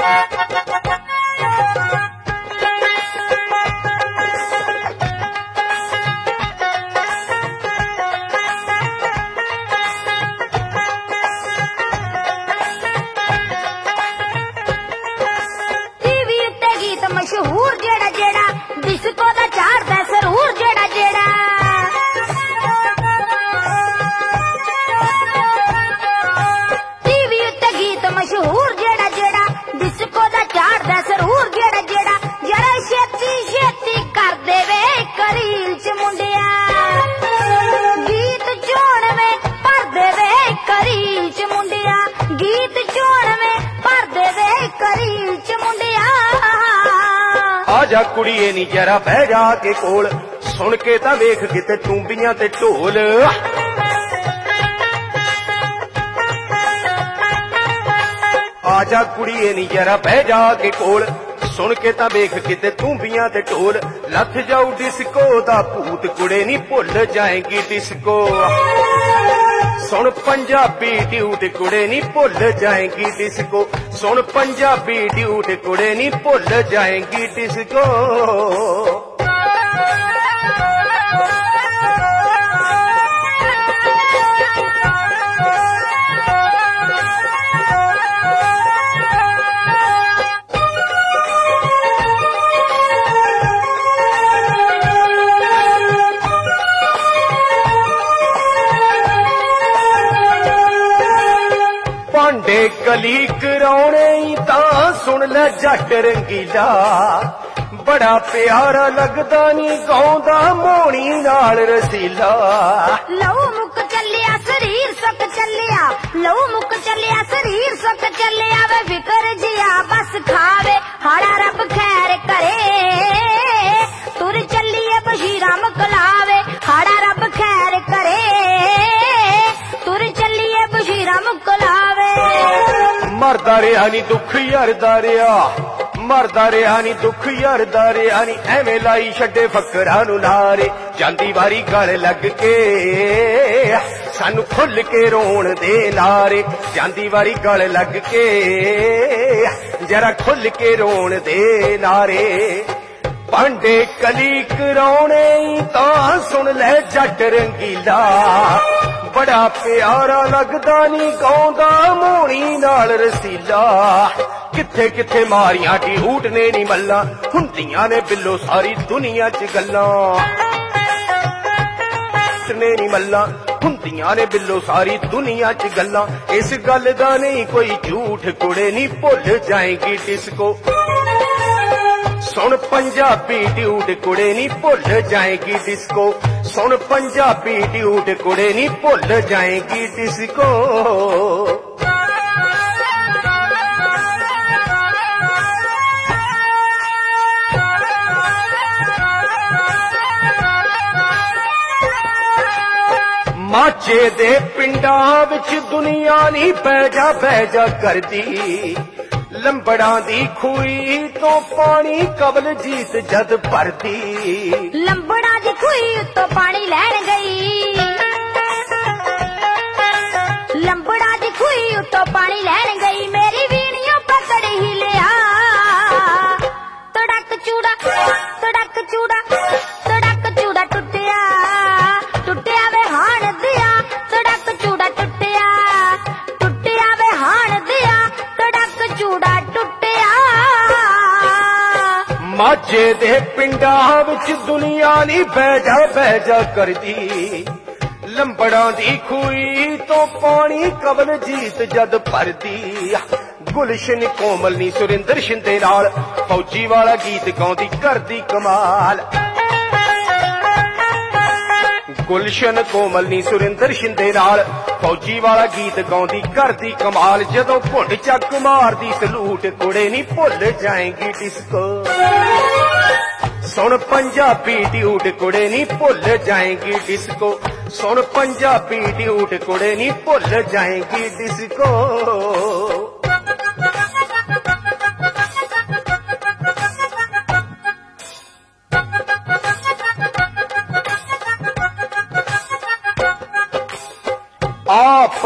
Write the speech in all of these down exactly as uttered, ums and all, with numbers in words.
मशहूर जेड़ा जेड़ा डिस्को दा चाड़दा सरूर जेड़ा जेड़ा टीवी उत्ते गीत मशहूर जेड़ा जेड़ा डिस्को दा चाड़दा सरूर जेड़ा जेड़ा जरा छेती छेती कर देवे करील च मुंडिया गीत चोण में भर देवे करील च मुंडिया गीत चोण में भर देवे करील च मुंडिया आजा कुड़िए नी जरा बह जा के कोल सुन के तां वेख किते टूंबियां ते ढोल आजा कुड़िए नी जरा बह जा के कोल सुन के तां वेख किते टूंबियां ते ढोल लथ जाऊ डिस्को दा भूत कुड़े नी भुल जाएगी डिस्को सुन पंजाबी ड्यूट कुड़े नी भुल जाएगी डिस्को सुन पंजाबी ड्यूट कुड़े नी भुल जाएगी डिस्को भांडे कली कराने तां सुन ले जट रंगीला बड़ा प्यारा लगदा नी गाउंदा मोणी नाल रसीला लहू मुक चलिया शरीर सुक चलिया लहू मुक चलिया शरीर सुक चलिया वे फिकर जिया बस खावे हाड़ा रब खैर करे तुर चलिए बशीरा मुकलावे हाड़ा रब खैर करे तुर चलिए बशीरा मुकलावे मरदा रेहा नी दुख यारदा रेहा मरदा रेहा नी दुख यारदा रेहा नी एवें लाई छड्डे फकरां नूं नारे जांदी वारी गल लग के सानू खुल के रोण दे नारे जांदी वारी गल लग के जरा खुल के रोण दे नारे भांडे कली कराने तां सुन ले जट रंगीला बड़ा प्यारा लगदा नी गाउंदा मोणी नाल रसीला किथे किथे मारियां ढूट ने नी मल्ला हुंदियां ने बिल्लो सारी दुनिया च गल्लां ने नी मल्ला हुंदियां ने बिल्लो सारी दुनिया च गल्लां इस गल दा नहीं कोई झूठ कुड़े नी भुल जाएगी डिस्को सुन पंजाबी ड्यूट कुड़े नी भुल जाएगी डिस्को सुन पंजाबी ड्यूट कुड़े नी भुल जाएगी डिस्को माचे दे पिंडां विच दुनिया नी बैजा बैजा करदी लंबड़ा दी खूही तो पानी कबल जीत जद भरती लंबड़ा दी खूही तो पानी लैन गई लंबड़ा दी खूही तो पानी लैन गई मेरी वीणियों पकड़ ही लिया तड़क चूड़ा तड़क चूड़ा तड़क चूड़ा टुटिया टुटिया वे हाण दिया तड़क चूड़ा टुटिया टुटिया वे हाण दिया तड़क चूड़ा टुटिया माझे दे पिंडां विच दुनिया नी बैजा बैजा करदी लंबड़ा दी खूही तो पानी कबल जीत जद भरदी गुलशन कोमल नी सुरिंदर शिंदे नाल फौजी वाला गीत गाउंदी करदी कमाल गुलशन कोमल नी सुरिंदर शिंदे नाल फौजी वाला गीत गाउंदी करदी कमाल जदों भुंड चक मारदी सलूट कुड़े नी भुल जाएगी डिस्को सुन पंजाबी ड्यूट कुड़े नी भुल जाएगी डिस्को सुन पंजाबी ड्यूट कुड़े नी भुल जाएगी डिस्को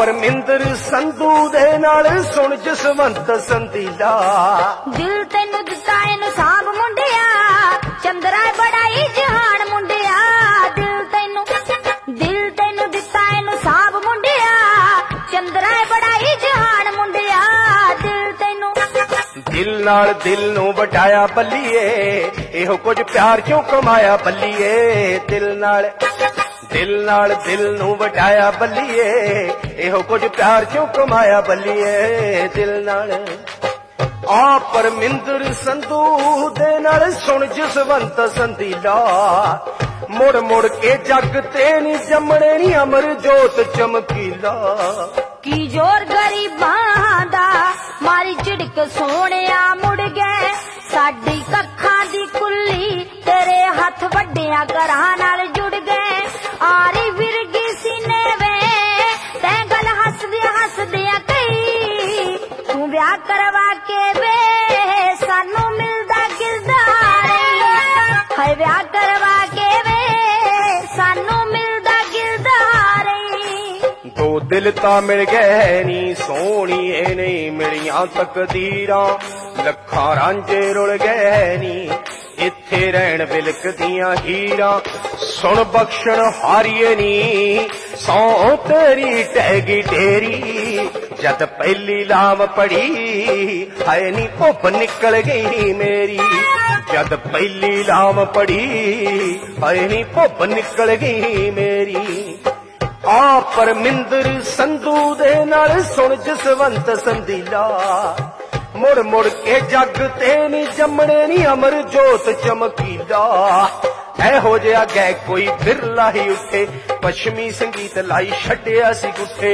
ਪਰਮਿੰਦਰ ਸੰਧੂ ਦੇ ਨਾਲ ਸੁਣ ਜਸਵੰਤ ਸੰਧੀਲਾ। ਦਿਲ ਤੈਨੂੰ ਦਿੱਤਾ ਇਹਨੂੰ ਸਾਂਭ ਮੁੰਡਿਆ, ਚੰਦਰਾ ਬੜਾ ਹੀ ਜਹਾਨ ਮੁੰਡਿਆ। ਦਿਲ ਤੈਨੂੰ ਦਿਲ ਤੈਨੂੰ ਦਿੱਤਾ ਇਹਨੂੰ ਸਾਂਭ ਮੁੰਡਿਆ, ਚੰਦਰਾ ਬੜਾ ਹੀ ਜਹਾਨ ਮੁੰਡਿਆ। ਦਿਲ ਤੈਨੂੰ ਦਿਲ ਨਾਲ ਦਿਲ ਨੂੰ ਵਟਾਇਆ ਬੱਲੀਏ, ਇਹੋ ਕੁਝ ਪਿਆਰ ਕਿਉਂ ਕਮਾਇਆ ਬੱਲੀਏ। ਦਿਲ ਨਾਲ ਦਿਲ ਨਾਲ ਦਿਲ ਨੂੰ ਵਟਾਇਆ ਬੱਲੀਏ, ਇਹੋ ਕੁਝ ਪਿਆਰ ਕਿਉਂ ਕਮਾਇਆ ਬੱਲੀਏ। ਦਿਲ ਨਾਲ ਆ ਪਰਮਿੰਦਰ ਸੰਧੂ ਦੇ ਨਾਲ ਸੁਣ ਜਸਵੰਤ ਸੰਧੀਲਾ। ਮੁੜ ਮੁੜ ਕੇ ਜੱਗ ਤੇ ਨੀ ਜੰਮਣੇ ਨੀ ਅਮਰ ਜੋਤ ਚਮਕੀਲਾ। ਕੀ ਜ਼ੋਰ ਗਰੀਬਾਂ ਦਾ ਮਾਰੀ ਝਿੜਕ ਸੋਹਣਿਆ ਮੁੜ ਗਏ, ਸਾਡੀ ਕੱਖਾਂ ਦੀ ਕੁੱਲੀ ਤੇਰੇ ਹੱਥ ਵੱਡਿਆਂ ਘਰਾਂ ਨਾਲ ਜੁੜ ਗਏ। ਆਰੀ ਵਿਰਗੀ ਸੀਨੇ ਵੇ ਤੈਂ ਗੱਲ ਹੱਸਦਿਆਂ ਹੱਸਦਿਆਂ ਕਹੀ, ਤੂੰ ਵਿਆਹ ਕਰਵਾ ਕੇ ਵੇ ਸਾਨੂੰ ਮਿਲਦਾ ਗਿਲਦਾਰੇ। ਹਾਏ ਵਿਆਹ ਕਰਵਾ ਕੇ ਵੇ ਸਾਨੂੰ ਮਿਲਦਾ ਗਿਲਦਾਰੇ। ਦੋ ਦਿਲ ਤਾਂ ਮਿਲ ਗਏ ਨੀ ਸੋਹਣੀਏ ਨਹੀਂ ਮਿਲੀਆਂ ਤਕਦੀਰਾਂ, ਲੱਖਾਂ ਰਾਂਝੇ ਰੁਲ ਗਏ ਨੀ ਇੱਥੇ ਰਹਿਣ ਬਿਲਕਦੀਆਂ ਹੀਰਾਂ। ਸੁਣ ਬਖਸ਼ਣ ਹਾਰੀਏ ਨੀ ਸੌ ਤੇਰੀ ਟਹਿਗੀ ਢੇਰੀ, ਜਦ ਪਹਿਲੀ ਲਾਮ ਪੜੀ ਹਾਏ ਨੀ ਭੁੱਬ ਨਿਕਲ ਗਈ ਮੇਰੀ। ਜਦ ਪਹਿਲੀ ਲਾਮ ਪੜੀ ਹਾਏ ਨੀ ਭੁੱਬ ਨਿਕਲ ਗਈ ਮੇਰੀ। ਆ ਪਰਮਿੰਦਰ ਸੰਧੂ ਦੇ ਨਾਲ ਸੁਣ ਜਸਵੰਤ ਸੰਧੀਲਾ। ਮੁੜ ਮੁੜ ਕੇ ਜੱਗ ਤੇ ਨੀ ਜੰਮਣੇ ਨੀ ਅਮਰ ਜੋਤ ਚਮਕੀਲਾ। ਇਹੋ ਜਿਹਾ ਗੈ ਕੋਈ ਬਿਰਲਾ ਹੀ ਉੱਠੇ, ਪੱਛਮੀ ਸੰਗੀਤ ਲਾਈ ਛੱਡਿਆ ਸੀ ਗੁੱਠੇ।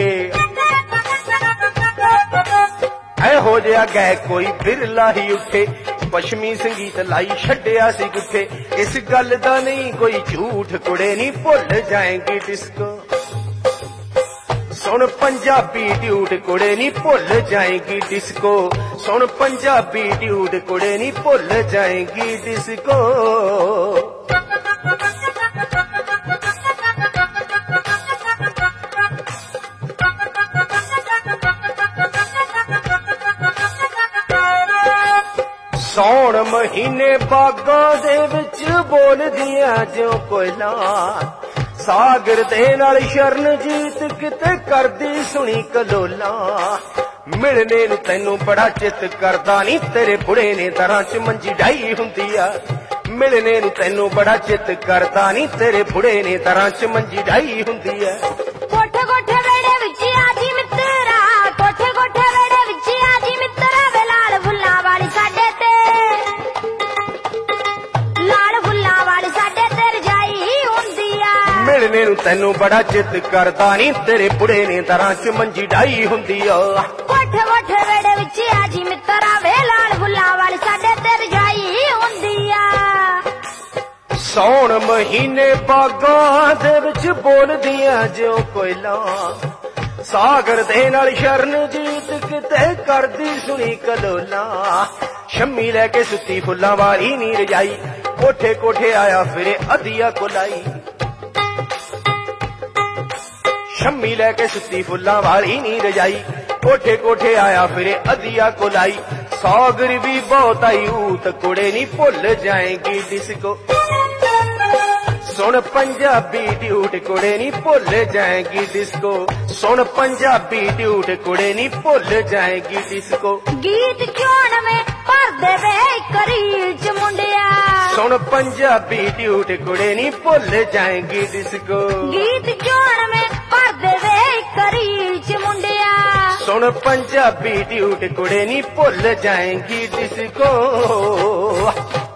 ਇਹੋ ਜਿਹਾ ਗੈ ਕੋਈ ਬਿਰਲਾ ਹੀ ਉੱਠੇ, ਪੱਛਮੀ ਸੰਗੀਤ ਲਾਈ ਛੱਡਿਆ ਸੀ ਗੁੱਠੇ। ਇਸ ਗੱਲ ਦਾ ਨਹੀਂ ਕੋਈ ਝੂਠ ਕੁੜੇ ਨੀ ਭੁੱਲ ਜਾਏਂਗੀ ਡਿਸਕੋ। ਸੁਣ ਪੰਜਾਬੀ ਡਿਊਟ ਕੁੜੇ ਨੀ ਭੁੱਲ ਜਾਏਂਗੀ ਡਿਸਕੋ। ਸੁਣ ਪੰਜਾਬੀ ਡਿਊਟ ਕੁੜੇ ਨੀ ਭੁੱਲ ਜਾਏਂਗੀ ਡਿਸਕੋ। ਸੌਣ ਮਹੀਨੇ ਬਾਗਾਂ ਦੇ ਵਿੱਚ ਬੋਲਦੀਆਂ ਜਿਉਂ ਕੋਇਲਾਂ, ਸਾਗਰ ਦੇ ਨਾਲ ਸ਼ਰਨਜੀਤ ਕਿਤੇ ਕਰਦੀ ਸੁਣੀ ਕਲੋਲਾਂ। ਮਿਲਣੇ ਨੂੰ ਤੈਨੂੰ ਬੜਾ ਚਿੱਤ ਕਰਦਾ ਨੀ ਤੇਰੇ ਬੁੜੇ ਨੇ ਦਰਾਂ ਚ ਮੰਜੀ ਡਾਈ ਹੁੰਦੀ ਆ। ਮਿਲਣੇ ਨੂੰ ਤੈਨੂੰ ਬੜਾ ਚਿੱਤ ਕਰਦਾ ਨੀ ਤੇਰੇ ਬੁੜੇ ਨੇ ਦਰਾਂ ਚ ਮੰਜੀ ਡਾਈ ਹੁੰਦੀ ਆ। ਕੋਠੇ ਕੋਠੇ ਵੇੜੇ ਵਿੱਚ ਆਜੀ ਮਿੱਤਰਾ, ਕੋਠੇ ਕੋਠੇ ਵੇੜੇ ਵਿੱਚ ਆਜੀ ਮਿੱਤਰਾ। ਵੇ ਲਾਲ ਫੁੱਲਾਂ ਵਾਲੀ ਸਾਡੇ ਤੇ, ਲਾਲ ਫੁੱਲਾਂ ਵਾਲੀ ਸਾਡੇ ਤੇ ਰਜਾਈ ਹੁੰਦੀ ਆ। ਮਿਲਣੇ ਨੂੰ ਤੈਨੂੰ ਬੜਾ ਚਿੱਤ ਕਰਦਾ ਨੀ ਤੇਰੇ ਬੁੜੇ ਨੇ ਦਰਾਂ ਚ ਮੰਜੀ ਡਾਈ ਹੁੰਦੀ ਆ। ਕੋਠੇ ਕੋਠੇ ਵੇੜੇ ਵਿੱਚ ਆਜੀ ਮਿੱਤਰਾ, ਵੇ ਲਾਲ ਫੁੱਲਾਂ ਵਾਲੀ ਸਾਡੇ ਤੇ ਰਜਾਈ ਹੁੰਦੀ ਆ। ਸੌਣ ਮਹੀਨੇ ਬਾਗਾਂ ਦੇ ਵਿੱਚ ਬੋਲਦੀਆਂ ਜਿਉਂ ਕੋਇਲਾਂ, ਸਾਗਰ ਦੇ ਨਾਲ ਸ਼ਰਨਜੀਤ ਕਿਤੇ ਕਰਦੀ ਸੁਣੀ ਕਲੋਲਾਂ। ਸ਼ੰਮੀ ਲੈ ਕੇ ਸੁੱਤੀ ਫੁੱਲਾਂ ਵਾਲੀ ਨੀ ਰਜਾਈ, ਕੋਠੇ ਕੋਠੇ ਆਇਆ ਫਿਰੇ ਅਧੀਆ ਕੋਲਾਈ। ਸ਼ੰਮੀ ਲੈ ਕੇ ਸੁੱਤੀ ਫੁੱਲਾਂ ਵਾਲੀ ਨੀ ਰਜਾਈ, ਕੋਠੇ ਕੋਠੇ ਆਇਆ ਫਿਰੇ ਅਧੀਆ ਕੋਲਾਈ। ਸਾਗਰ ਵੀ ਬਹੁਤ ਆਈ ਊਤ ਕੁੜੇ ਨੀ ਭੁੱਲ ਜਾਏਂਗੀ ਡਿਸਕੋ। ਸੁਣ ਪੰਜਾਬੀ ਡਿਊਟ ਕੁੜੇ ਨੀ ਭੁੱਲ ਜਾਏਂਗੀ ਡਿਸਕੋ। ਸੁਣ ਪੰਜਾਬੀ ਡਿਊਟ ਕੁੜੇ ਨੀ ਭੁੱਲ ਜਾਏਂਗੀ ਡਿਸਕੋ। ਗੀਤ ਕਿਉਂ ਨਵੇਂ ਭਰਦੇ ਵੇ ਕਰੀਲ ਚ ਮੁੰਡਿਆ। ਸੁਣ ਪੰਜਾਬੀ ਡਿਊਟ ਕੁੜੇ ਨੀ ਭੁੱਲ ਜਾਏਂਗੀ ਡਿਸਕੋ। ਗੀਤ ਕਿਉਂ ਨਵੇਂ ਭਰਦੇ ਵੇ ਕਰੀਲ ਚ ਮੁੰਡਿਆ। ਸੁਣ ਪੰਜਾਬੀ ਡਿਊਟ ਕੁੜੇ ਨੀ ਭੁੱਲ ਜਾਏਂਗੀ ਡਿਸਕੋ।